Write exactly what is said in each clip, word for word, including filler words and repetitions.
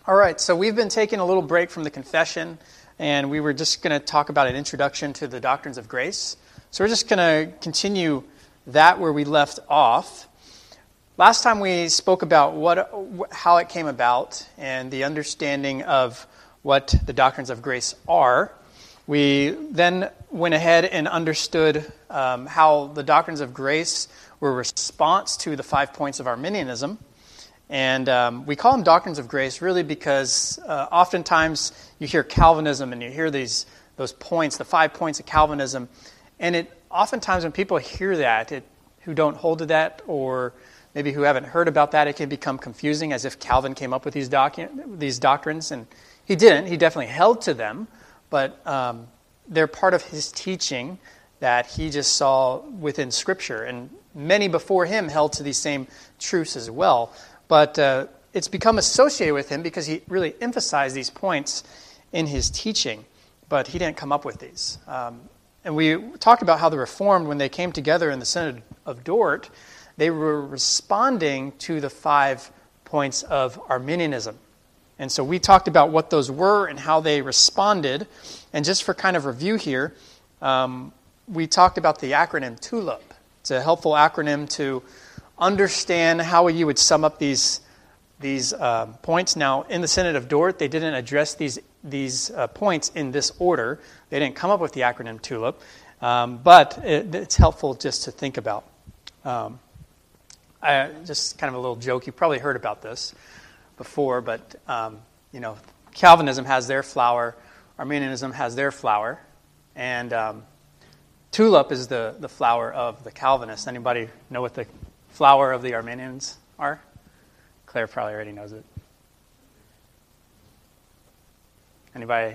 All right, so we've been taking a little break from the confession, and we were just going to talk about an introduction to the doctrines of grace. So we're just going to continue that where we left off. Last time we spoke about what, how it came about and the understanding of what the doctrines of grace are. We then went ahead and understood um, how the doctrines of grace were a response to the five points of Arminianism. And um, we call them doctrines of grace really because uh, oftentimes you hear Calvinism and you hear these those points, the five points of Calvinism, and it oftentimes when people hear that, it, who don't hold to that or maybe who haven't heard about that, it can become confusing as if Calvin came up with these docu- these doctrines, and he didn't. He definitely held to them, but um, they're part of his teaching that he just saw within Scripture, and many before him held to these same truths as well. But uh, it's become associated with him because he really emphasized these points in his teaching. But he didn't come up with these. Um, and we talked about how the Reformed, when they came together in the Synod of Dort, they were responding to the five points of Arminianism. And so we talked about what those were and how they responded. And just for kind of review here, um, we talked about the acronym TULIP. It's a helpful acronym to understand how you would sum up these these uh, points. Now, in the Synod of Dort, they didn't address these these uh, points in this order. They didn't come up with the acronym TULIP, um, but it, it's helpful just to think about. Um, I, just kind of a little joke. You probably heard about this before, but um, you know, Calvinism has their flower, Arminianism has their flower, and um, TULIP is the the flower of the Calvinists. Anybody know what the flower of the Arminians are? Claire probably already knows it. Anybody?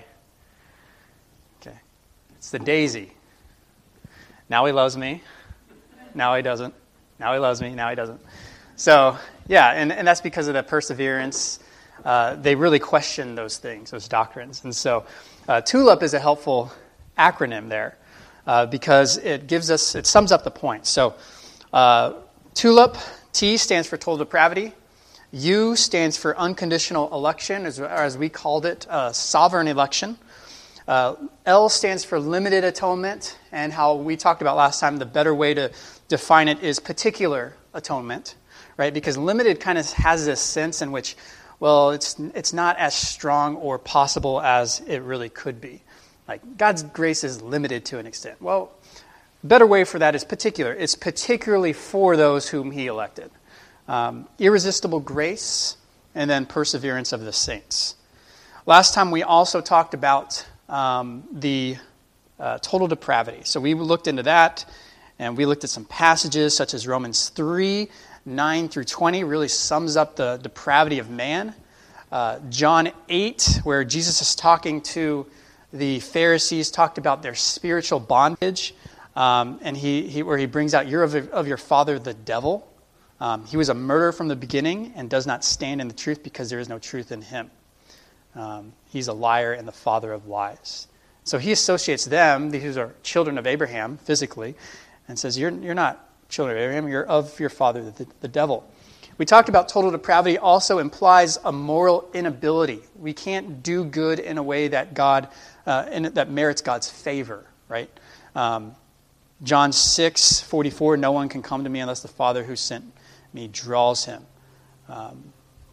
Okay. It's the daisy. Now he loves me. Now he doesn't. Now he loves me. Now he doesn't. So, yeah, and, and that's because of the perseverance. Uh, they really question those things, those doctrines. And so uh, TULIP is a helpful acronym there uh, because it gives us, it sums up the point. So, uh, TULIP, T stands for total depravity. U stands for unconditional election, as, or as we called it, uh, sovereign election. Uh, L stands for limited atonement, and how we talked about last time, the better way to define it is particular atonement, right? Because limited kind of has this sense in which, well, it's it's not as strong or possible as it really could be. Like, God's grace is limited to an extent. Well, better way for that is particular. It's particularly for those whom he elected. Um, irresistible grace, and then perseverance of the saints. Last time we also talked about um, the uh, total depravity. So we looked into that, and we looked at some passages such as Romans three, nine through twenty, really sums up the depravity of man. Uh, John eight, where Jesus is talking to the Pharisees, talked about their spiritual bondage. Um, and he, he where he brings out, you're of, of your father, the devil. Um, he was a murderer from the beginning and does not stand in the truth because there is no truth in him. Um, he's a liar and the father of lies. So he associates them, these are children of Abraham physically, and says, you're, you're not children of Abraham, you're of your father, the, the devil. We talked about total depravity also implies a moral inability. We can't do good in a way that God, uh, in, that merits God's favor, right? Um, John six forty-four, no one can come to me unless the Father who sent me draws him. Um,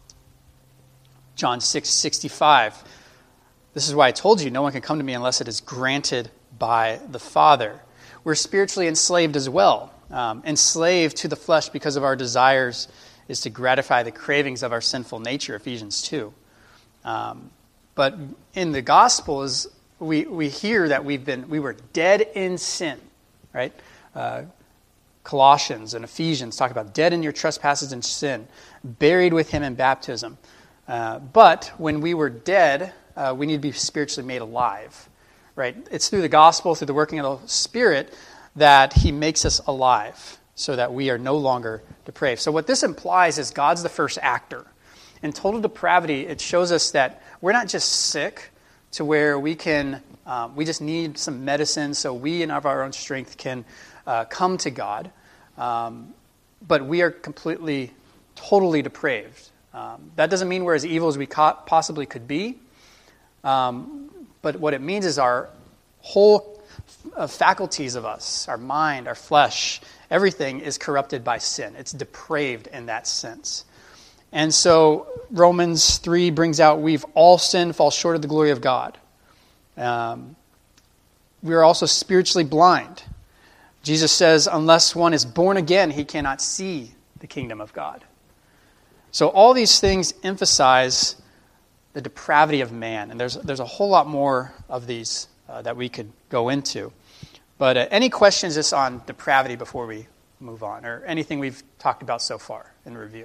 John six sixty-five, this is why I told you, no one can come to me unless it is granted by the Father. We're spiritually enslaved as well. Um, enslaved to the flesh because of our desires is to gratify the cravings of our sinful nature, Ephesians two. Um, but in the Gospels, we, we hear that we've been we were dead in sin. Right? Uh, Colossians and Ephesians talk about dead in your trespasses and sin, buried with him in baptism. Uh, but when we were dead, uh, we need to be spiritually made alive. Right? It's through the gospel, through the working of the Spirit, that he makes us alive so that we are no longer depraved. So what this implies is God's the first actor. In total depravity, it shows us that we're not just sick to where we can Um, we just need some medicine so we, in of our own strength, can uh, come to God. Um, but we are completely, totally depraved. Um, that doesn't mean we're as evil as we co- possibly could be. Um, but what it means is our whole uh, faculties of us, our mind, our flesh, everything is corrupted by sin. It's depraved in that sense. And so Romans three brings out, we've all sinned, fall short of the glory of God. Um, we are also spiritually blind. Jesus says, unless one is born again, he cannot see the kingdom of God. So all these things emphasize the depravity of man. And there's there's a whole lot more of these uh, that we could go into. But uh, any questions just on depravity before we move on, or anything we've talked about so far in review?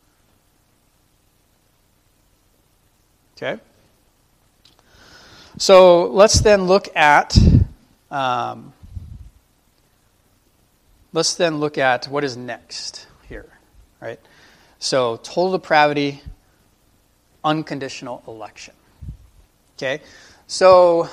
Okay. So let's then look at um, let's then look at what is next here, right? So total depravity, unconditional election. Okay, so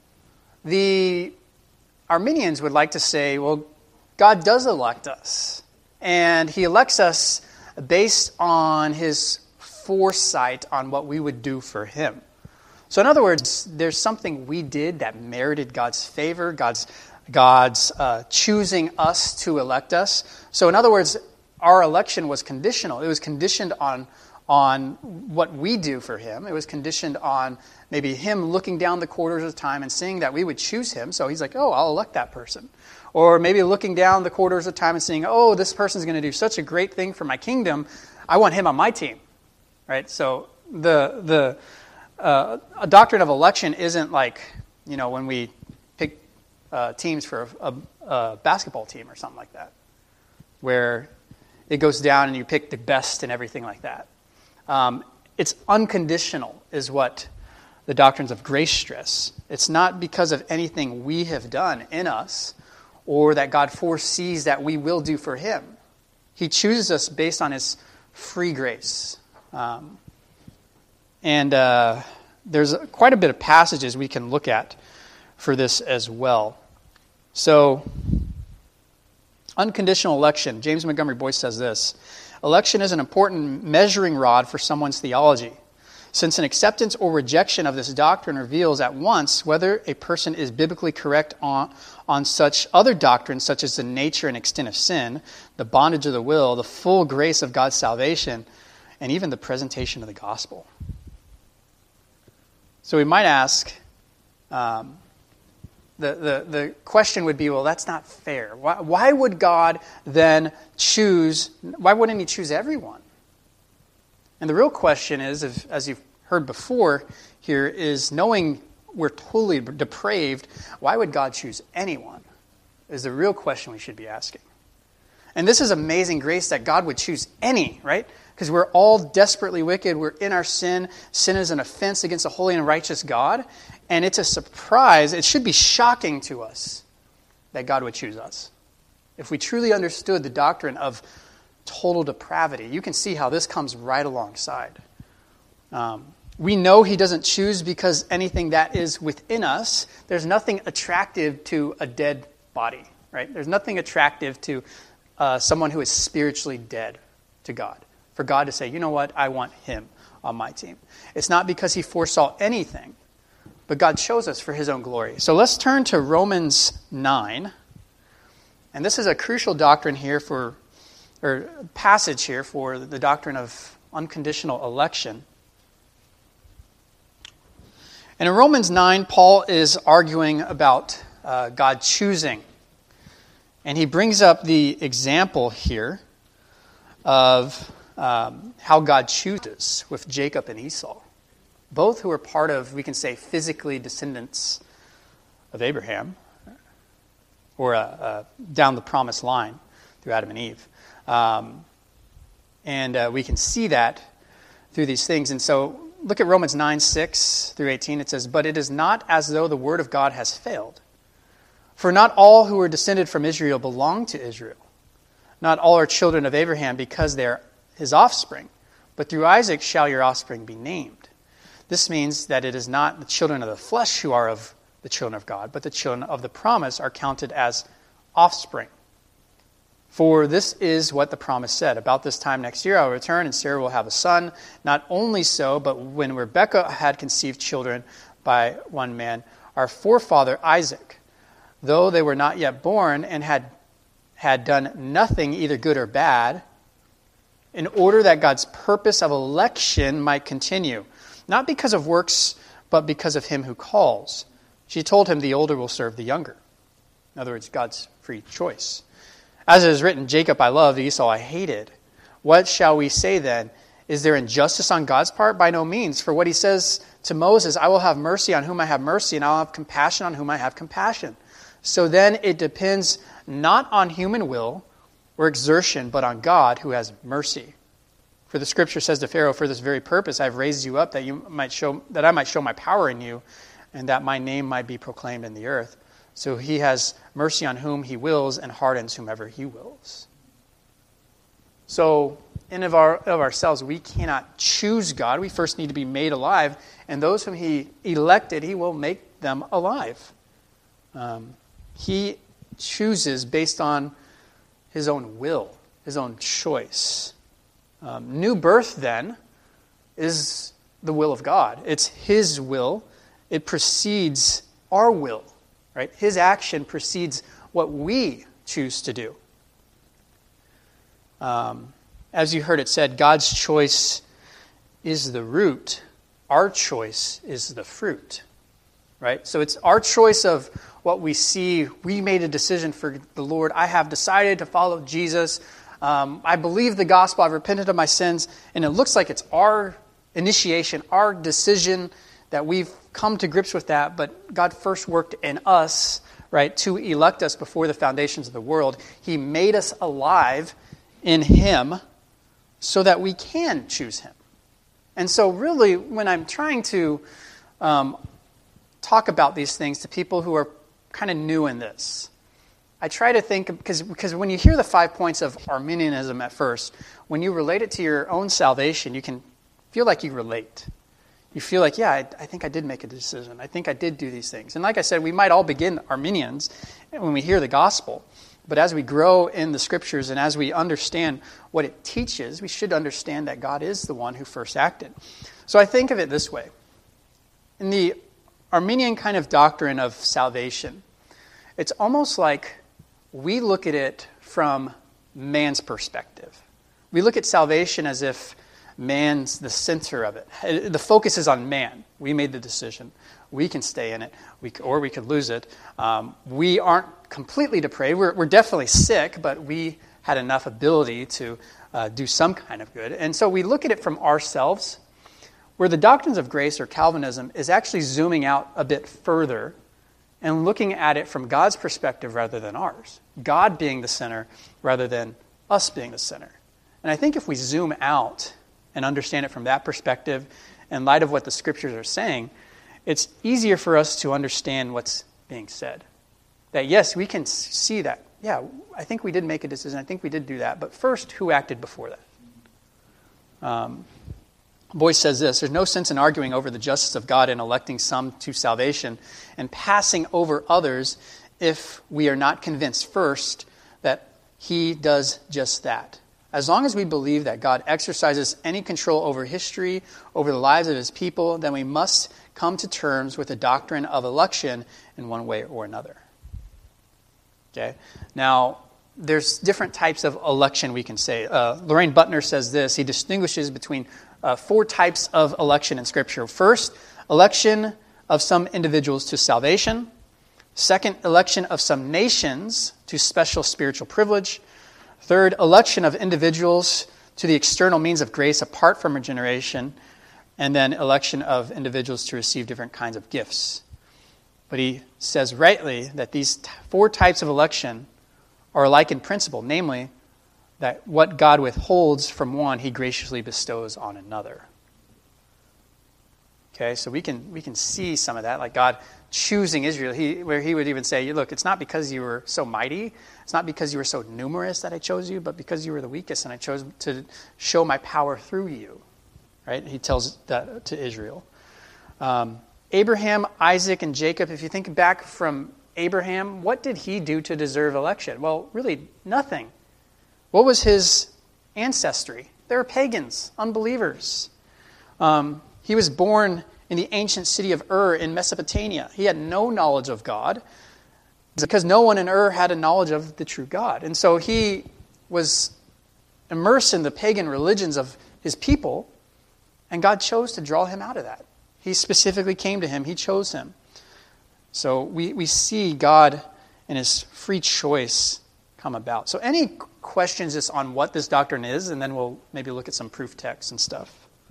the Arminians would like to say, well, God does elect us, and he elects us based on his foresight on what we would do for him. So in other words, there's something we did that merited God's favor, God's God's uh, choosing us to elect us. So in other words, our election was conditional. It was conditioned on on what we do for him. It was conditioned on maybe him looking down the corridors of time and seeing that we would choose him. So he's like, oh, I'll elect that person. Or maybe looking down the corridors of time and seeing, oh, this person's going to do such a great thing for my kingdom. I want him on my team. Right? So the the uh, a doctrine of election isn't like, you know, when we pick uh, teams for a, a, a basketball team or something like that, where it goes down and you pick the best and everything like that. Um, it's unconditional is what the doctrines of grace stress. It's not because of anything we have done in us or that God foresees that we will do for him. He chooses us based on his free grace. Um, and uh, there's quite a bit of passages we can look at for this as well. So, unconditional election. James Montgomery Boyce says this: election is an important measuring rod for someone's theology, since an acceptance or rejection of this doctrine reveals at once whether a person is biblically correct on, on such other doctrines, such as the nature and extent of sin, the bondage of the will, the full grace of God's salvation, and even the presentation of the gospel. So we might ask, um, the, the, the question would be, well, that's not fair. Why, why would God then choose, why wouldn't he choose everyone? And the real question is, if, as you've heard before here, is knowing we're totally depraved, why would God choose anyone? Is the real question we should be asking. And this is amazing grace that God would choose any, right? Because we're all desperately wicked. We're in our sin. Sin is an offense against a holy and righteous God. And it's a surprise. It should be shocking to us that God would choose us. If we truly understood the doctrine of total depravity, you can see how this comes right alongside. Um, we know he doesn't choose because anything that is within us, there's nothing attractive to a dead body, right? There's nothing attractive to uh, someone who is spiritually dead to God. For God to say, you know what, I want him on my team. It's not because he foresaw anything, but God chose us for his own glory. So let's turn to Romans nine. And this is a crucial doctrine here for, or passage here for the doctrine of unconditional election. And in Romans nine, Paul is arguing about uh, God choosing. And he brings up the example here of um, how God chooses with Jacob and Esau, both who are part of, we can say, physically descendants of Abraham, or uh, uh, down the promised line through Adam and Eve. Um, and uh, we can see that through these things. And so look at Romans nine, six through eighteen. It says, "But it is not as though the word of God has failed. For not all who are descended from Israel belong to Israel. Not all are children of Abraham because they are his offspring. But through Isaac shall your offspring be named." This means that it is not the children of the flesh who are of the children of God, but the children of the promise are counted as offspring. For this is what the promise said. About this time next year I will return, and Sarah will have a son. Not only so, but when Rebekah had conceived children by one man, our forefather Isaac, though they were not yet born and had, had done nothing either good or bad, in order that God's purpose of election might continue, not because of works, but because of him who calls. She told him the older will serve the younger. In other words, God's free choice. As it is written, Jacob I loved, Esau I hated. What shall we say then? Is there injustice on God's part? By no means. For what he says to Moses, I will have mercy on whom I have mercy, and I will have compassion on whom I have compassion. So then it depends not on human will or exertion, but on God who has mercy. For the scripture says to Pharaoh, for this very purpose I have raised you up, that you might show that I might show my power in you, and that my name might be proclaimed in the earth. So he has mercy on whom he wills and hardens whomever he wills. So in of, our, of ourselves, we cannot choose God. We first need to be made alive. And those whom he elected, he will make them alive. Um, he chooses based on his own will, his own choice. Um, new birth, then, is the will of God. It's his will. It precedes our will. Right? His action precedes what we choose to do. Um, as you heard it said, God's choice is the root. Our choice is the fruit. Right? So it's our choice of what we see. We made a decision for the Lord. I have decided to follow Jesus. Um, I believe the gospel. I've repented of my sins. And it looks like it's our initiation, our decision that we've come to grips with that, but God first worked in us, right, to elect us before the foundations of the world. He made us alive in him so that we can choose him. And so really, when I'm trying to um, talk about these things to people who are kind of new in this, I try to think, because because when you hear the five points of Arminianism at first, when you relate it to your own salvation, you can feel like you relate. You feel like, yeah, I, I think I did make a decision. I think I did do these things. And like I said, we might all begin Arminians when we hear the gospel. But as we grow in the scriptures and as we understand what it teaches, we should understand that God is the one who first acted. So I think of it this way. In the Arminian kind of doctrine of salvation, it's almost like we look at it from man's perspective. We look at salvation as if man's the center of it. The focus is on man. We made the decision. We can stay in it, we, or we could lose it. Um, we aren't completely depraved. We're, we're definitely sick, but we had enough ability to uh, do some kind of good. And so we look at it from ourselves, where the doctrines of grace or Calvinism is actually zooming out a bit further and looking at it from God's perspective rather than ours. God being the center rather than us being the center. And I think if we zoom out and understand it from that perspective, in light of what the scriptures are saying, it's easier for us to understand what's being said. That yes, we can see that. Yeah, I think we did make a decision. I think we did do that. But first, who acted before that? Um, Boyce says this, there's no sense in arguing over the justice of God in electing some to salvation and passing over others if we are not convinced first that he does just that. As long as we believe that God exercises any control over history, over the lives of his people, then we must come to terms with the doctrine of election in one way or another. Okay? Now, there's different types of election we can say. Uh, Lorraine Butner says this. He distinguishes between uh, four types of election in Scripture. First, election of some individuals to salvation. Second, election of some nations to special spiritual privilege. Third, election of individuals to the external means of grace apart from regeneration. And then election of individuals to receive different kinds of gifts. But he says rightly that these t- four types of election are alike in principle, namely that what God withholds from one, he graciously bestows on another. Okay, so we can we can see some of that, like God choosing Israel, he, where he would even say, look, it's not because you were so mighty, it's not because you were so numerous that I chose you, but because you were the weakest and I chose to show my power through you. Right? He tells that to Israel. Um, Abraham, Isaac, and Jacob, if you think back from Abraham, what did he do to deserve election? Well, really nothing. What was his ancestry? They were pagans, unbelievers. Um, he was born in the ancient city of Ur in Mesopotamia. He had no knowledge of God because no one in Ur had a knowledge of the true God. And so he was immersed in the pagan religions of his people, and God chose to draw him out of that. He specifically came to him. He chose him. So we, we see God and his free choice come about. So any questions just on what this doctrine is, and then we'll maybe look at some proof texts and stuff.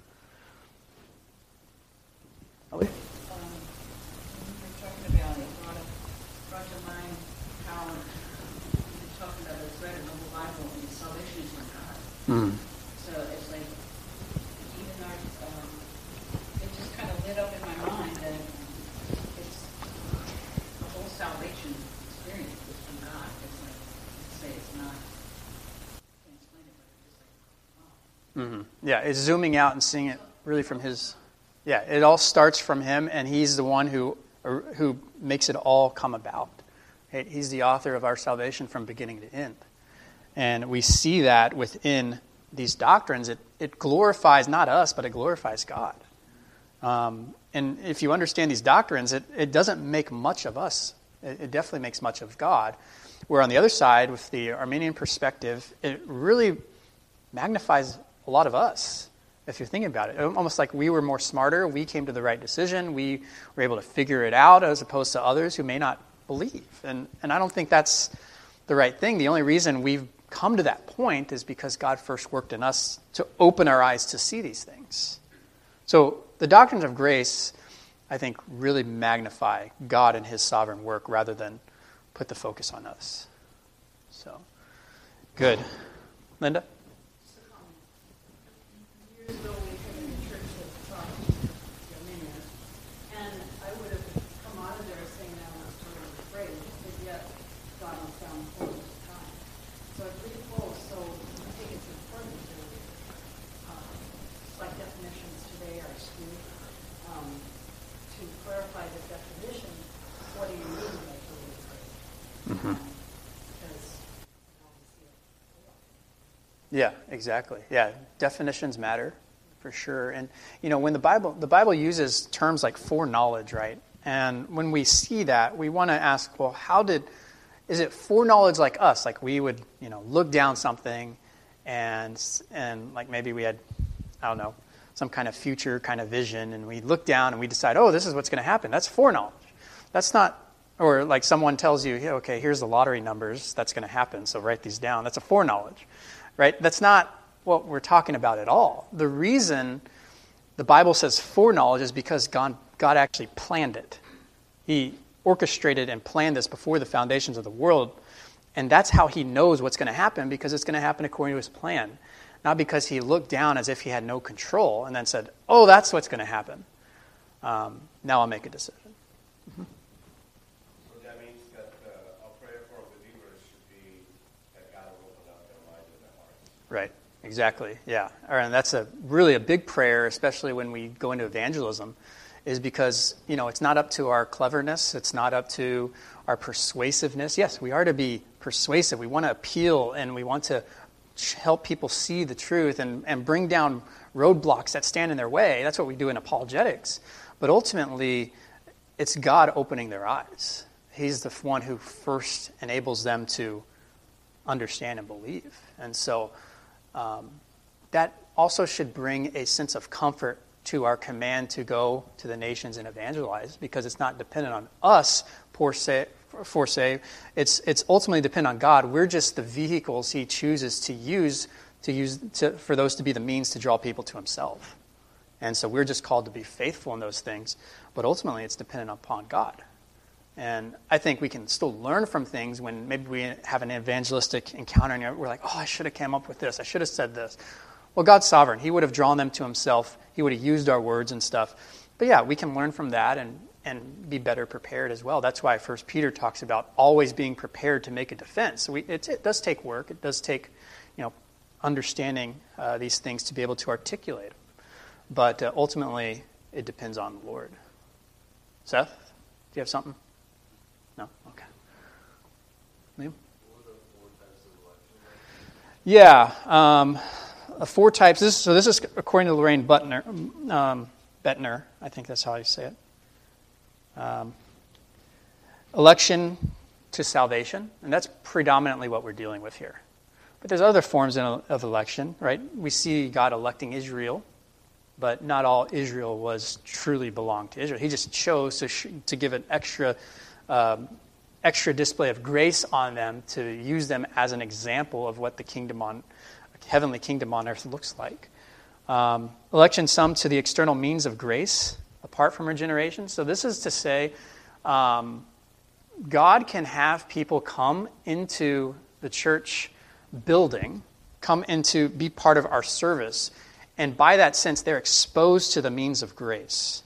Ellie? Um, when you were talking about it, brought, up, brought to mind how you're talking about it's read in the whole Bible and salvation is from God. Mm. So it's like, even though um, it just kind of lit up in my mind that it's the whole salvation experience is from God. It's like, say it's not, I can't explain it, but it's just like, wow. Mm-hmm. Yeah, it's zooming out and seeing it really from his... Yeah, it all starts from him, and he's the one who who makes it all come about. He's the author of our salvation from beginning to end. And we see that within these doctrines. It, it glorifies not us, but it glorifies God. Um, and if you understand these doctrines, it, it doesn't make much of us. It, it definitely makes much of God. Where on the other side, with the Arminian perspective, it really magnifies a lot of us. If you're thinking about it, almost like we were more smarter, we came to the right decision, we were able to figure it out as opposed to others who may not believe. And and I don't think that's the right thing. The only reason we've come to that point is because God first worked in us to open our eyes to see these things. So the doctrines of grace, I think, really magnify God and his sovereign work rather than put the focus on us. So, good. Linda? Years ago, we attended a church that taught Arminian, and I would have come out of there saying that I was totally afraid, but yet God has found the fullness of time. So it's really close. So I think it's important to, uh, like definitions today are skewed, um, to clarify the definition. What do you mean by totally afraid? Mm-hmm. Because I don't see it. Yeah, exactly. Yeah, definitions matter for sure. And you know, when the Bible the Bible uses terms like foreknowledge, right? And when we see that, we want to ask, well, how did is it foreknowledge like us? Like we would, you know, look down something and and like maybe we had, I don't know, some kind of future kind of vision, and we look down and we decide, oh, this is what's going to happen. That's foreknowledge. That's not. Or like someone tells you, yeah, okay, here's the lottery numbers. That's going to happen, so write these down. That's a foreknowledge. Right? That's not what we're talking about at all. The reason the Bible says foreknowledge is because God, God actually planned it. He orchestrated and planned this before the foundations of the world, and that's how he knows what's going to happen, because it's going to happen according to his plan. Not because he looked down as if he had no control and then said, oh, that's what's going to happen. Um, now I'll make a decision. Mm-hmm. Right, exactly, yeah. And that's a really a big prayer, especially when we go into evangelism, is because, you know, it's not up to our cleverness, it's not up to our persuasiveness. Yes, we are to be persuasive. We want to appeal, and we want to help people see the truth and, and bring down roadblocks that stand in their way. That's what we do in apologetics. But ultimately, it's God opening their eyes. He's the one who first enables them to understand and believe. And so Um, that also should bring a sense of comfort to our command to go to the nations and evangelize, because it's not dependent on us per se, for se. It's it's ultimately dependent on God. We're just the vehicles he chooses to use to use to, for those to be the means to draw people to himself. And so we're just called to be faithful in those things, but ultimately it's dependent upon God. And I think we can still learn from things when maybe we have an evangelistic encounter and we're like, oh, I should have come up with this. I should have said this. Well, God's sovereign. He would have drawn them to himself. He would have used our words and stuff. But yeah, we can learn from that and, and be better prepared as well. That's why First Peter talks about always being prepared to make a defense. So we, it, it does take work. It does take, you know, understanding uh, these things to be able to articulate them. But uh, ultimately, it depends on the Lord. Seth, do you have something? No? Okay. Liam? Yeah, um, uh, four types. This, so this is according to Lorraine Butner, um, Bettner. I think that's how you say it. Um, election to salvation, and that's predominantly what we're dealing with here. But there's other forms of election, right? We see God electing Israel, but not all Israel was truly belonged to Israel. He just chose to sh- to give an extra um, extra display of grace on them, to use them as an example of what the kingdom on heavenly kingdom on earth looks like. Um, election some to the external means of grace apart from regeneration. So this is to say, um, God can have people come into the church building, come into, be part of our service, and by that sense, they're exposed to the means of grace.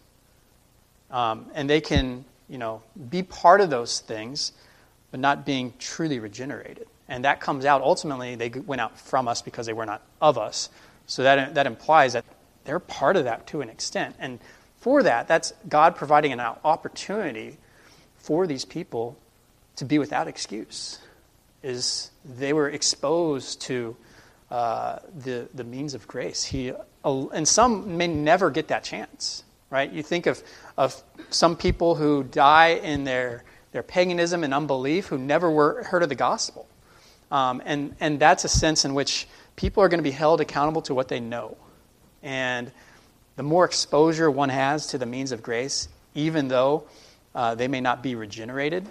Um, and they can, you know, be part of those things, but not being truly regenerated. And that comes out, ultimately, they went out from us because they were not of us. So that that implies that they're part of that to an extent. And for that, that's God providing an opportunity for these people to be without excuse. Is they were exposed to uh, the the means of grace. He uh, and some may never get that chance, right? You think of of some people who die in their their paganism and unbelief, who never were heard of the gospel, um, and and that's a sense in which people are going to be held accountable to what they know, and the more exposure one has to the means of grace, even though uh, they may not be regenerated,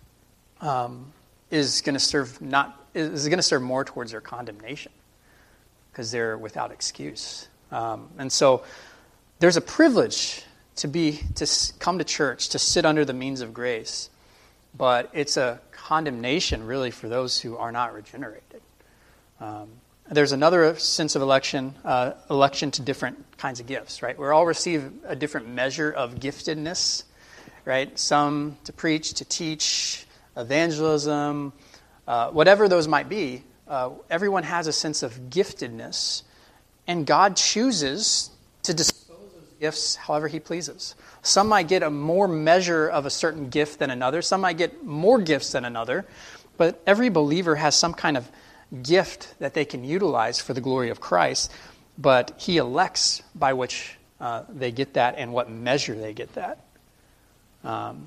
um, is going to serve not is going to serve more towards their condemnation because they're without excuse. Um, and so, there's a privilege to be to come to church, to sit under the means of grace, but it's a condemnation really for those who are not regenerated. Um, there's another sense of election, uh, election to different kinds of gifts, right? We all receive a different measure of giftedness, right? Some to preach, to teach, evangelism, uh, whatever those might be. Uh, everyone has a sense of giftedness, and God chooses to dispose of gifts however He pleases. Some might get a more measure of a certain gift than another. Some might get more gifts than another. But every believer has some kind of gift that they can utilize for the glory of Christ. But He elects by which uh, they get that and what measure they get that. Um,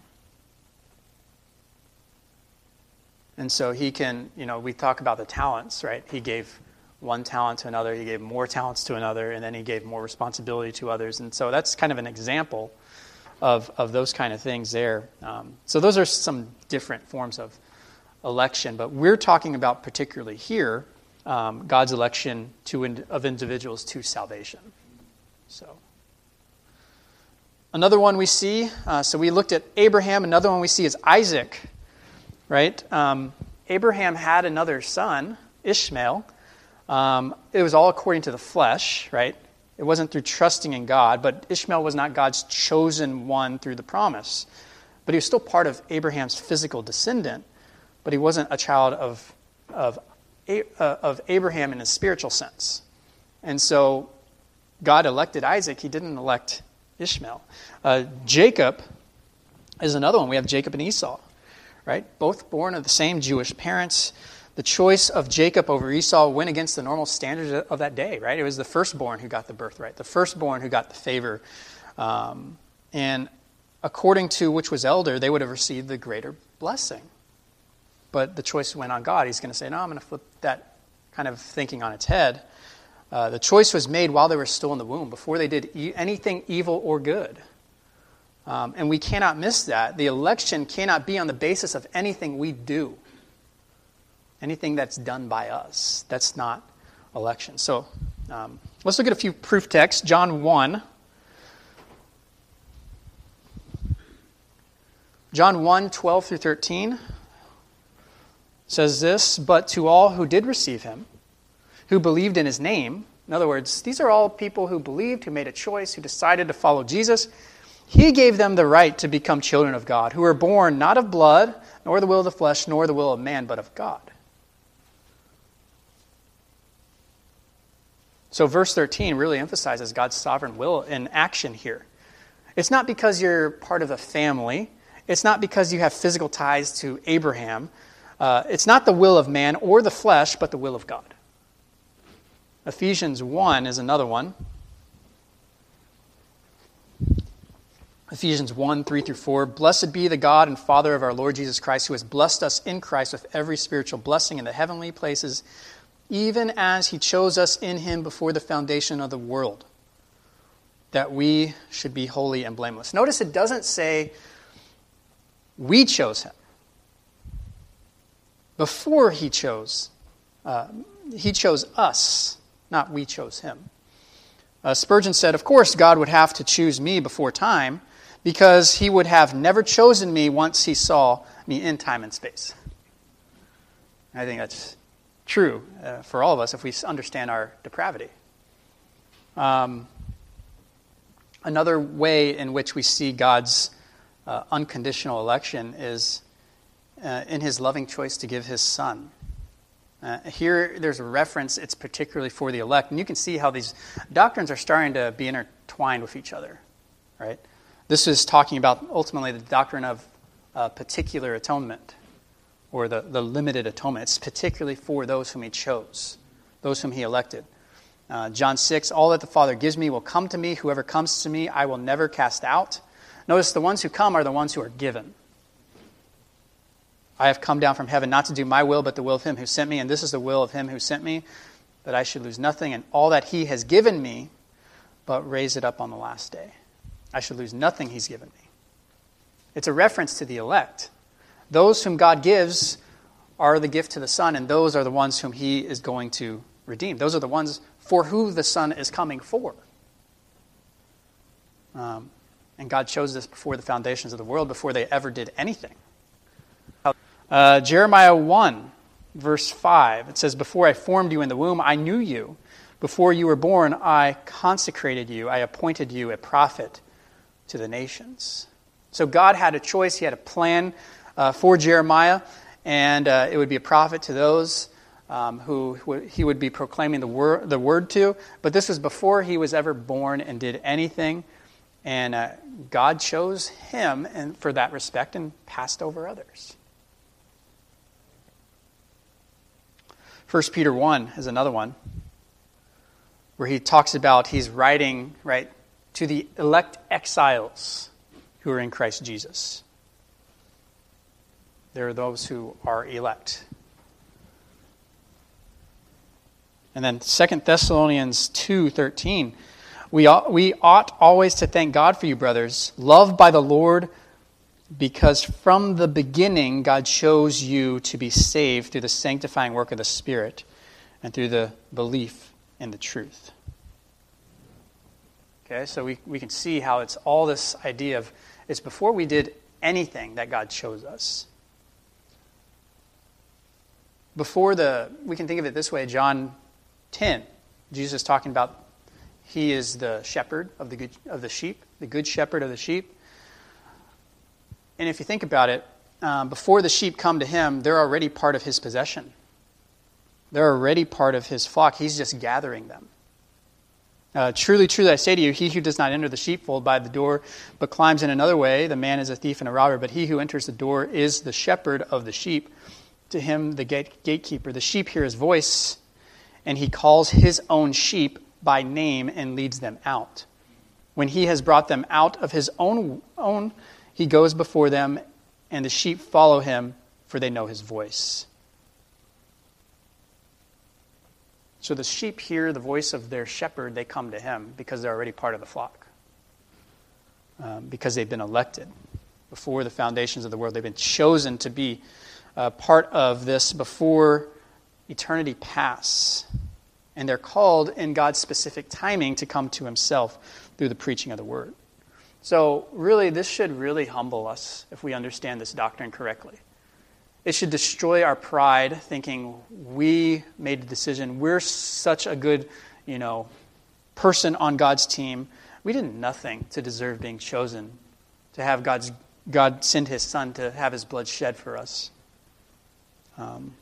and so He can, you know, we talk about the talents, right? He gave one talent to another, He gave more talents to another, and then He gave more responsibility to others. And so that's kind of an example of, of those kind of things there. Um, so those are some different forms of election, but we're talking about particularly here um, God's election to in, of individuals to salvation. So another one we see, uh, so we looked at Abraham. Another one we see is Isaac, right? Um, Abraham had another son, Ishmael. Um, it was all according to the flesh, right? It wasn't through trusting in God, but Ishmael was not God's chosen one through the promise. But he was still part of Abraham's physical descendant, but he wasn't a child of of, uh, of Abraham in a spiritual sense. And so God elected Isaac. He didn't elect Ishmael. Uh, Jacob is another one. We have Jacob and Esau, right? Both born of the same Jewish parents. The choice of Jacob over Esau went against the normal standards of that day, right? It was the firstborn who got the birthright, the firstborn who got the favor. Um, and according to which was elder, they would have received the greater blessing. But the choice went on God. He's going to say, no, I'm going to flip that kind of thinking on its head. Uh, the choice was made while they were still in the womb, before they did e- anything evil or good. Um, and we cannot miss that. The election cannot be on the basis of anything we do. Anything that's done by us. That's not election. So um, let's look at a few proof texts. John one. John one, twelve through thirteen says this, but to all who did receive Him, who believed in His name, in other words, these are all people who believed, who made a choice, who decided to follow Jesus, He gave them the right to become children of God, who were born not of blood, nor the will of the flesh, nor the will of man, but of God. So verse thirteen really emphasizes God's sovereign will in action here. It's not because you're part of a family. It's not because you have physical ties to Abraham. Uh, it's not the will of man or the flesh, but the will of God. Ephesians one is another one. Ephesians one, three through four. Blessed be the God and Father of our Lord Jesus Christ, who has blessed us in Christ with every spiritual blessing in the heavenly places, even as he chose us in him before the foundation of the world, that we should be holy and blameless. Notice it doesn't say we chose him. Before he chose, uh, he chose us, not we chose him. Uh, Spurgeon said, of course, God would have to choose me before time, because he would have never chosen me once he saw me in time and space. I think that's true uh, for all of us if we understand our depravity. Um, another way in which we see God's uh, unconditional election is uh, in his loving choice to give his Son. Uh, here, there's a reference, it's particularly for the elect, and you can see how these doctrines are starting to be intertwined with each other, right? This is talking about, ultimately, the doctrine of uh, particular atonement, or the, the limited atonement. It's particularly for those whom he chose, those whom he elected. Uh, John six, all that the Father gives me will come to me. Whoever comes to me, I will never cast out. Notice the ones who come are the ones who are given. I have come down from heaven not to do my will, but the will of him who sent me. And this is the will of him who sent me, that I should lose nothing and all that he has given me, but raise it up on the last day. I should lose nothing he's given me. It's a reference to the elect. Those whom God gives are the gift to the Son, and those are the ones whom he is going to redeem. Those are the ones for who the Son is coming for. Um, and God chose this before the foundations of the world, before they ever did anything. Uh, Jeremiah one, verse five, it says, before I formed you in the womb, I knew you. Before you were born, I consecrated you. I appointed you a prophet to the nations. So God had a choice. He had a plan uh, for Jeremiah, and uh, it would be a prophet to those um, who, who he would be proclaiming the word, the word to. But this was before he was ever born and did anything. And uh, God chose him and for that respect and passed over others. First Peter one is another one where he talks about, he's writing, right, to the elect exiles who are in Christ Jesus. There are those who are elect. And then Second Thessalonians two thirteen, we ought, we ought always to thank God for you, brothers, loved by the Lord, because from the beginning God chose you to be saved through the sanctifying work of the Spirit and through the belief in the truth. Okay, so we, we can see how it's all this idea of, it's before we did anything that God chose us. Before the, we can think of it this way, John ten, Jesus is talking about he is the shepherd of the good, of the sheep, the good shepherd of the sheep. And if you think about it, um, before the sheep come to him, they're already part of his possession. They're already part of his flock. He's just gathering them. Uh, truly, truly, I say to you, he who does not enter the sheepfold by the door, but climbs in another way, the man is a thief and a robber. But he who enters the door is the shepherd of the sheep. To him, the gate, gatekeeper, the sheep hear his voice, and he calls his own sheep by name and leads them out. When he has brought them out of his own own, he goes before them, and the sheep follow him, for they know his voice. So the sheep hear the voice of their shepherd, they come to him because they're already part of the flock. Um, because they've been elected before the foundations of the world. They've been chosen to be uh, part of this before eternity pass. And they're called in God's specific timing to come to himself through the preaching of the word. So really, this should really humble us if we understand this doctrine correctly. It should destroy our pride, thinking we made the decision. We're such a good, you know, person on God's team. We did nothing to deserve being chosen, to have God's God send his Son to have his blood shed for us. Um,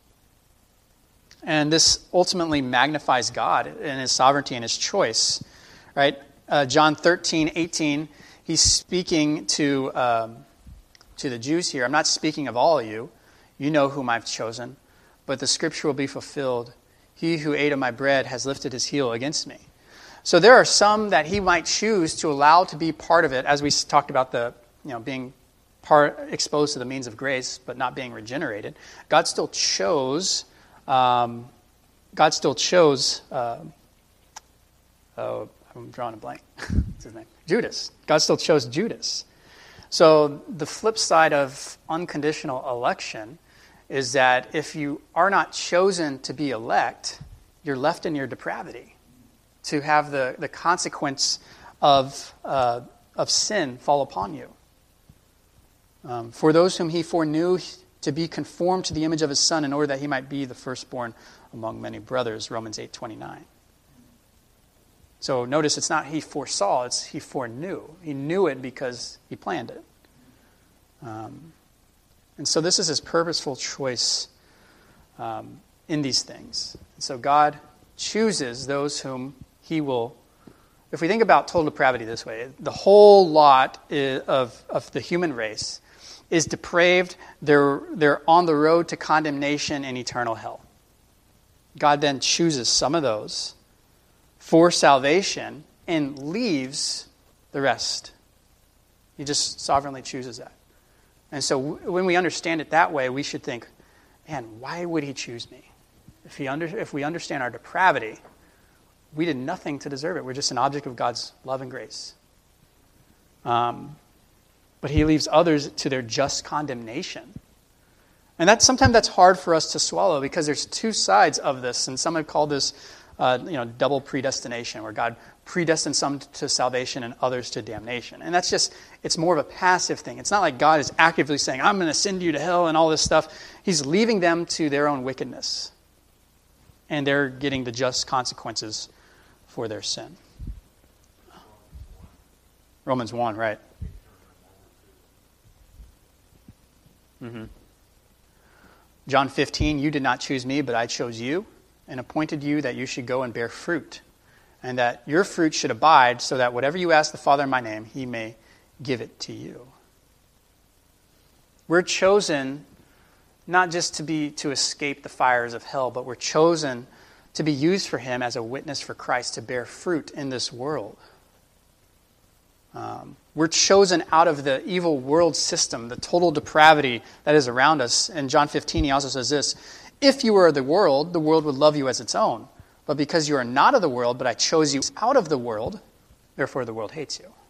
and this ultimately magnifies God in his sovereignty and his choice, right? Uh, John thirteen, eighteen, he's speaking to um, to the Jews here. I'm not speaking of all of you. You know whom I've chosen. But the scripture will be fulfilled. He who ate of my bread has lifted his heel against me. So there are some that he might choose to allow to be part of it, as we talked about the, you know, being part exposed to the means of grace, but not being regenerated. God still chose. Um, God still chose. Uh, oh, I'm drawing a blank. What's his name? Judas. God still chose Judas. So the flip side of unconditional election is that if you are not chosen to be elect, you're left in your depravity, to have the, the consequence of, uh, of sin fall upon you. Um, For those whom he foreknew to be conformed to the image of his Son, in order that he might be the firstborn among many brothers, Romans eight twenty-nine. So notice it's not he foresaw, it's he foreknew. He knew it because he planned it. Um, and so this is his purposeful choice um, in these things. And so God chooses those whom he will. If we think about total depravity this way, the whole lot is, of, of the human race is depraved. They're, they're on the road to condemnation and eternal hell. God then chooses some of those for salvation and leaves the rest. He just sovereignly chooses that. And so when we understand it that way, we should think, man, why would he choose me? If he under, if we understand our depravity, we did nothing to deserve it. We're just an object of God's love and grace. Um, but he leaves others to their just condemnation. And that's sometimes that's hard for us to swallow because there's two sides of this. And some have called this uh, you know, double predestination, where God predestined some to salvation and others to damnation. And that's just, it's more of a passive thing. It's not like God is actively saying, I'm going to send you to hell and all this stuff. He's leaving them to their own wickedness. And they're getting the just consequences for their sin. Romans one, right. Mm-hmm. John fifteen, you did not choose me, but I chose you and appointed you that you should go and bear fruit, and that your fruit should abide, so that whatever you ask the Father in my name, he may give it to you. We're chosen not just to be to escape the fires of hell, but we're chosen to be used for him as a witness for Christ, to bear fruit in this world. Um, we're chosen out of the evil world system, the total depravity that is around us. In John fifteen, he also says this, if you were of the world, the world would love you as its own. But because you are not of the world, but I chose you out of the world, therefore the world hates you.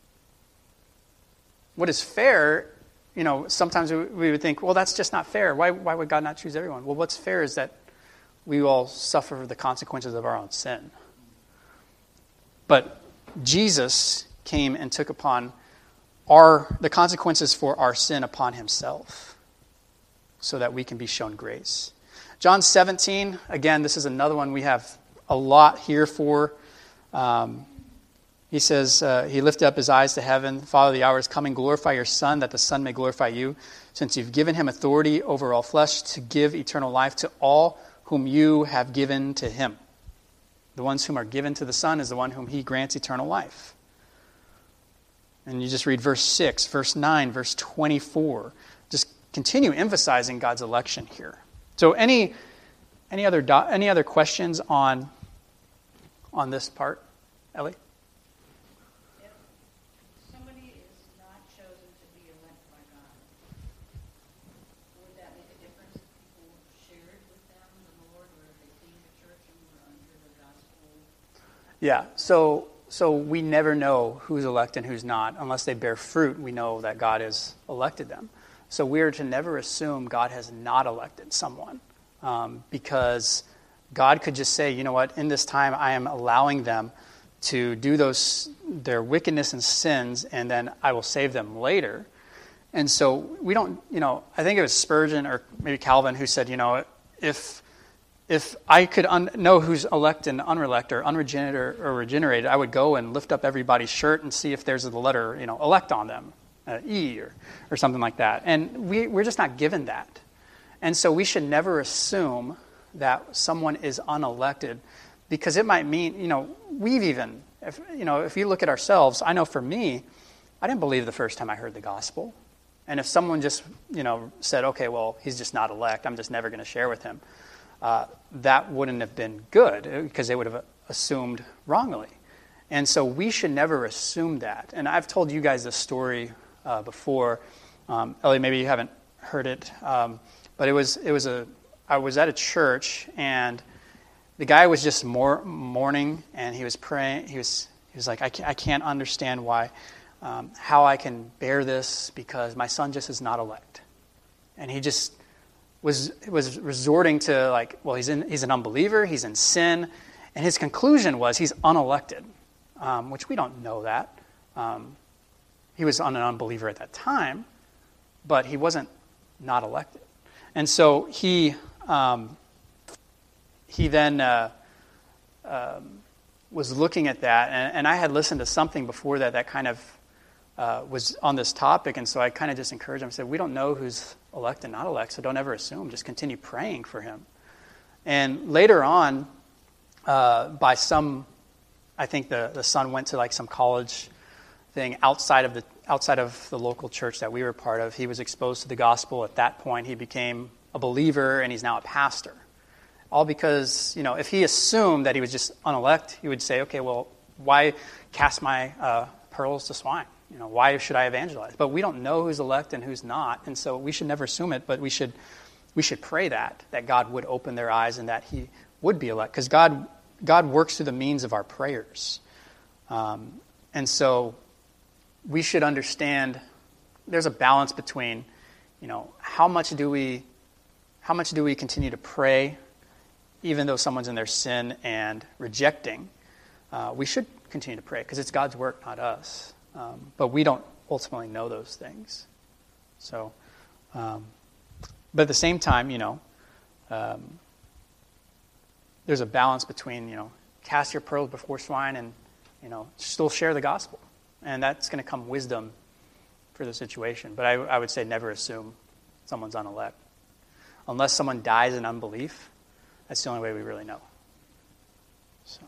What is fair, you know, sometimes we would think, well, that's just not fair. Why, why would God not choose everyone? Well, what's fair is that we all suffer the consequences of our own sin. But Jesus came and took upon our the consequences for our sin upon himself, so that we can be shown grace. John seventeen, again, this is another one we have a lot here for. Um, he says, uh, he lifted up his eyes to heaven, Father, the hour is coming, glorify your Son, that the Son may glorify you, since you've given him authority over all flesh to give eternal life to all whom you have given to him. The ones whom are given to the Son is the one whom he grants eternal life. And you just read verse six, verse nine, verse twenty-four. Just continue emphasizing God's election here. So any any other do, any other questions on on this part, Ellie? If somebody is not chosen to be elect by God, would that make a difference if people shared with them the Lord, or if they came to church and were under the gospel? Yeah. So so we never know who's elect and who's not unless they bear fruit. We know that God has elected them. So we are to never assume God has not elected someone, um, because God could just say, you know what, in this time I am allowing them to do those their wickedness and sins, and then I will save them later. And so we don't, you know, I think it was Spurgeon or maybe Calvin who said, you know, if if I could un- know who's elect and unelect or unregenerated or, or regenerated, I would go and lift up everybody's shirt and see if there's the letter, you know, elect on them. Uh, E or, or something like that. And we, we're just not given that. And so we should never assume that someone is unelected, because it might mean, you know, we've even, if, you know, if you look at ourselves, I know for me, I didn't believe the first time I heard the gospel. And if someone just, you know, said, okay, well, he's just not elect, I'm just never going to share with him, uh, that wouldn't have been good because they would have assumed wrongly. And so we should never assume that. And I've told you guys this story uh, before. Um, Ellie, maybe you haven't heard it, um, but it was it was a I was at a church, and the guy was just mor- mourning, and he was praying. He was he was like, I can't, I can't understand why, um, how I can bear this because my son just is not elect, and he just was was resorting to like, well, he's in he's an unbeliever, he's in sin, and his conclusion was he's unelected, um, which we don't know that. Um, he was an unbeliever at that time, but he wasn't not elected. And so he um, he then uh, um, was looking at that, and, and I had listened to something before that that kind of uh, was on this topic, and so I kind of just encouraged him. I said, we don't know who's elect and not elect, so don't ever assume. Just continue praying for him. And later on, uh, by some, I think the, the son went to like some college thing outside of the outside of the local church that we were part of. He was exposed to the gospel. At that point, he became a believer, and he's now a pastor. All because, you know, if he assumed that he was just unelect, he would say, okay, well, why cast my uh, pearls to swine? You know, why should I evangelize? But we don't know who's elect and who's not, and so we should never assume it, but we should we should pray that, that God would open their eyes and that he would be elect, because God, God works through the means of our prayers. Um, and so we should understand there's a balance between, you know, how much do we how much do we continue to pray even though someone's in their sin and rejecting. Uh, we should continue to pray because it's God's work, not us. Um, but we don't ultimately know those things. So, um, but at the same time, you know, um, there's a balance between, you know, cast your pearls before swine and, you know, still share the gospel. And that's going to come wisdom for the situation. But I, I would say never assume someone's unelect. Unless someone dies in unbelief, that's the only way we really know. So,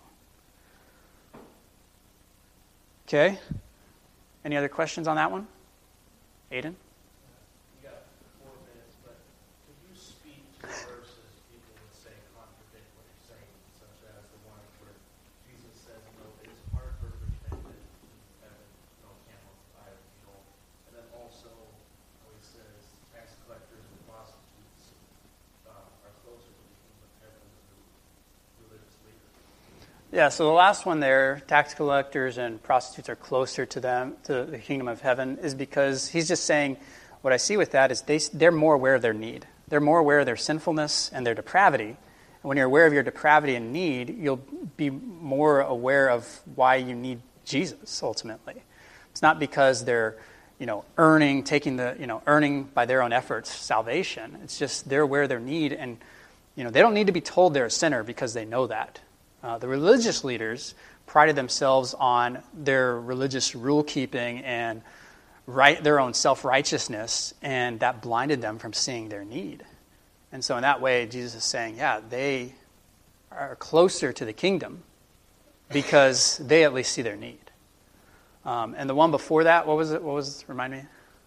okay. Any other questions on that one? Aiden? You got four minutes, but could you speak to verses people would say contradict what you're saying, such as the one where Jesus says, "No, it is hard for a rich man to have no camel eye of needle," and then also where he says tax collectors and prostitutes uh, are closer to the kingdom of heaven than religious leaders. Yeah, so the last one there, tax collectors and prostitutes are closer to them, to the kingdom of heaven, is because he's just saying, what I see with that is they, they're more aware of their need. They're more aware of their sinfulness and their depravity. And when you're aware of your depravity and need, you'll be more aware of why you need Jesus, ultimately. It's not because they're, you know, earning, taking the, you know, earning by their own efforts salvation. It's just they're aware of their need, and, you know, they don't need to be told they're a sinner because they know that. Uh, the religious leaders prided themselves on their religious rule-keeping and right, their own self-righteousness, and that blinded them from seeing their need. And so in that way, Jesus is saying, yeah, they are closer to the kingdom because they at least see their need. Um, and the one before that, what was it? What was it? Remind me?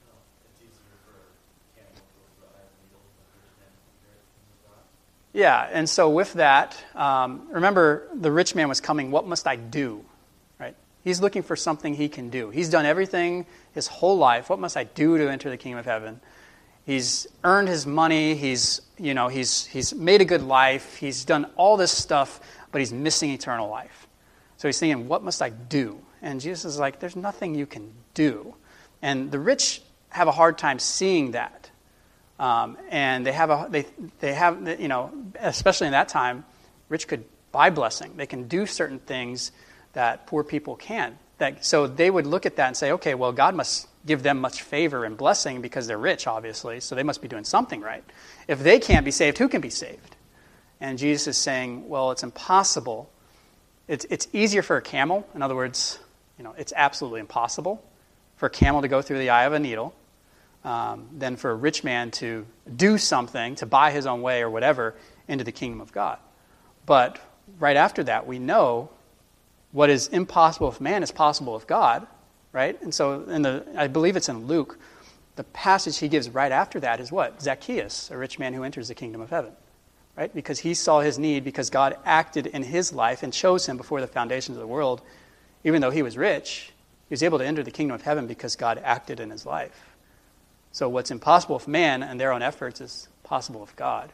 Yeah, and so with that, um, remember, the rich man was coming, what must I do? Right? He's looking for something he can do. He's done everything his whole life. What must I do to enter the kingdom of heaven? He's earned his money. He's, you know, he's he's made a good life. He's done all this stuff, but he's missing eternal life. So he's thinking, what must I do? And Jesus is like, there's nothing you can do. And the rich have a hard time seeing that. Um, and they have a they they have you know, especially in that time, rich could buy blessing. They can do certain things that poor people can't. That so they would look at that and say, okay, well, God must give them much favor and blessing because they're rich, obviously. So they must be doing something right. If they can't be saved, who can be saved? And Jesus is saying, well, it's impossible. It's it's easier for a camel. In other words, you know, it's absolutely impossible for a camel to go through the eye of a needle. Um, than for a rich man to do something, to buy his own way or whatever, into the kingdom of God. But right after that, we know what is impossible with man is possible with God, right? And so in the, I believe it's in Luke, the passage he gives right after that is what? Zacchaeus, a rich man who enters the kingdom of heaven. right? Because he saw his need, because God acted in his life and chose him before the foundations of the world. Even though he was rich, he was able to enter the kingdom of heaven because God acted in his life. So what's impossible with man and their own efforts is possible with God.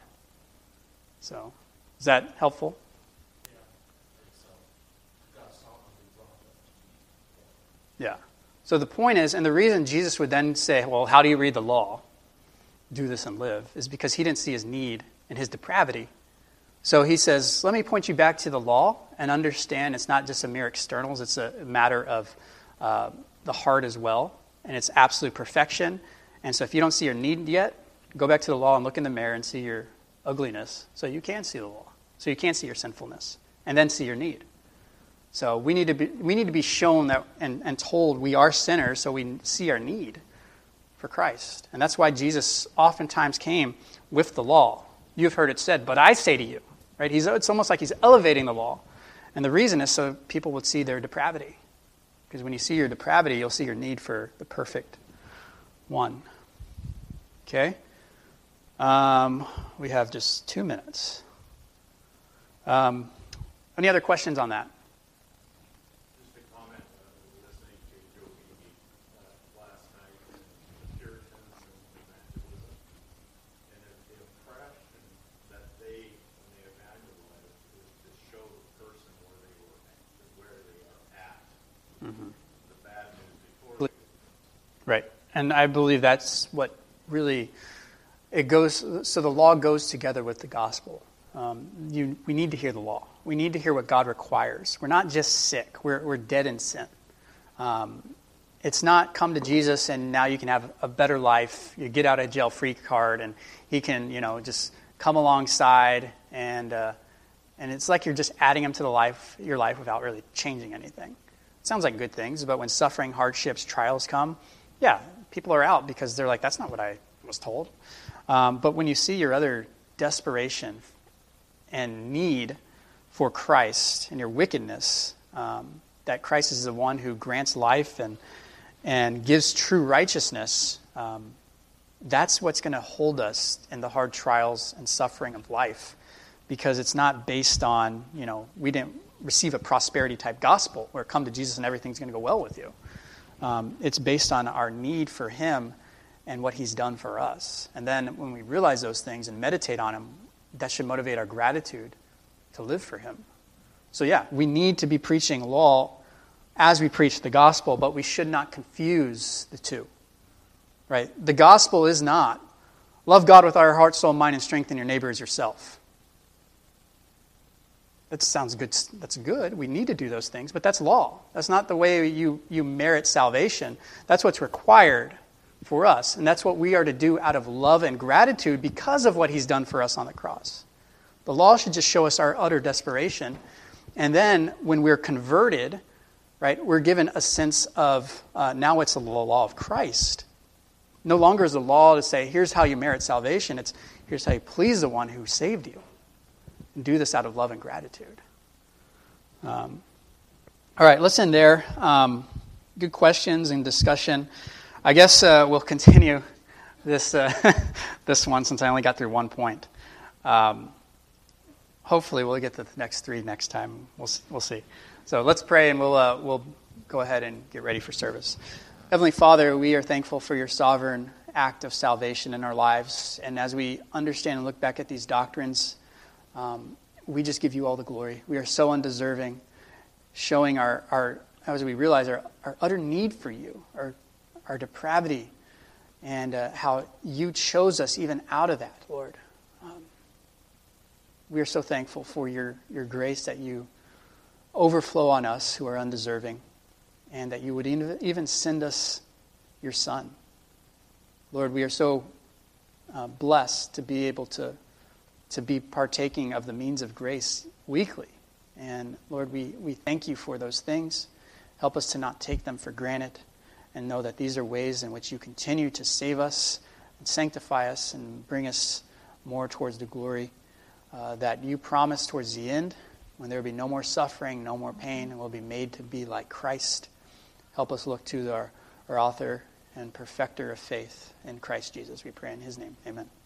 So, is that helpful? Yeah, I think so. God saw him and brought him. Yeah. So the point is, and the reason Jesus would then say, well, how do you read the law? Do this and live, is because he didn't see his need and his depravity. So he says, let me point you back to the law and understand it's not just a mere externals, it's a matter of uh, the heart as well, and it's absolute perfection. And so if you don't see your need yet, go back to the law and look in the mirror and see your ugliness so you can see the law, so you can see your sinfulness, and then see your need. So we need to be we need to be shown that and, and told we are sinners so we see our need for Christ. And that's why Jesus oftentimes came with the law. You've heard it said, but I say to you, right? He's, it's almost like he's elevating the law. And the reason is so people would see their depravity. Because when you see your depravity, you'll see your need for the perfect one. Okay? Um, we have just two minutes. Um, any other questions on that? Just a comment, uh, listening to Joe Beebe uh, last night, and the Puritans and evangelism, and the, the impression that they, when they evangelize, is to show the person where they were, where they are at, Mm-hmm. the bad news before. Right. And I believe that's what really, it goes, so the law goes together with the gospel. Um, you, we need to hear the law. We need to hear what God requires. We're not just sick. We're, we're dead in sin. Um, it's not come to Jesus and now you can have a better life. You get out of jail free card and he can, you know, just come alongside and uh, and it's like you're just adding him to the life, your life without really changing anything. It sounds like good things, but when suffering, hardships, trials come, yeah, people are out because they're like, that's not what I was told. Um, but when you see your other desperation and need for Christ and your wickedness, um, that Christ is the one who grants life and and gives true righteousness, um, that's what's going to hold us in the hard trials and suffering of life, because it's not based on, you know, we didn't receive a prosperity type gospel where come to Jesus and everything's going to go well with you. Um, it's based on our need for him and what he's done for us. And then when we realize those things and meditate on him, that should motivate our gratitude to live for him. So yeah, we need to be preaching law as we preach the gospel, but we should not confuse the two. Right? The gospel is not love God with our heart, soul, mind, and strength, and your neighbor as yourself. That sounds good. That's good. We need to do those things, but that's law. That's not the way you, you merit salvation. That's what's required for us, and that's what we are to do out of love and gratitude because of what he's done for us on the cross. The law should just show us our utter desperation, and then when we're converted, right, we're given a sense of, uh, now it's the law of Christ. No longer is the law to say, here's how you merit salvation. It's, here's how you please the one who saved you. And do this out of love and gratitude. Um, all right, let's end there. Um, good questions and discussion. I guess uh, we'll continue this uh, this one since I only got through one point. Um, hopefully, we'll get to the next three next time. We'll we'll see. So let's pray, and we'll uh, we'll go ahead and get ready for service. Heavenly Father, we are thankful for your sovereign act of salvation in our lives, and as we understand and look back at these doctrines, um, we just give you all the glory. We are so undeserving, showing our our as we realize our, our utter need for you, our our depravity, and uh, how you chose us even out of that, Lord. Um, we are so thankful for your, your grace that you overflow on us who are undeserving, and that you would even send us your Son. Lord, we are so uh, blessed to be able to, to be partaking of the means of grace weekly. And Lord, we, we thank you for those things. Help us to not take them for granted, and know that these are ways in which you continue to save us and sanctify us and bring us more towards the glory uh, that you promise towards the end, when there will be no more suffering, no more pain, and we'll be made to be like Christ. Help us look to our, our author and perfecter of faith in Christ Jesus. We pray in his name. Amen.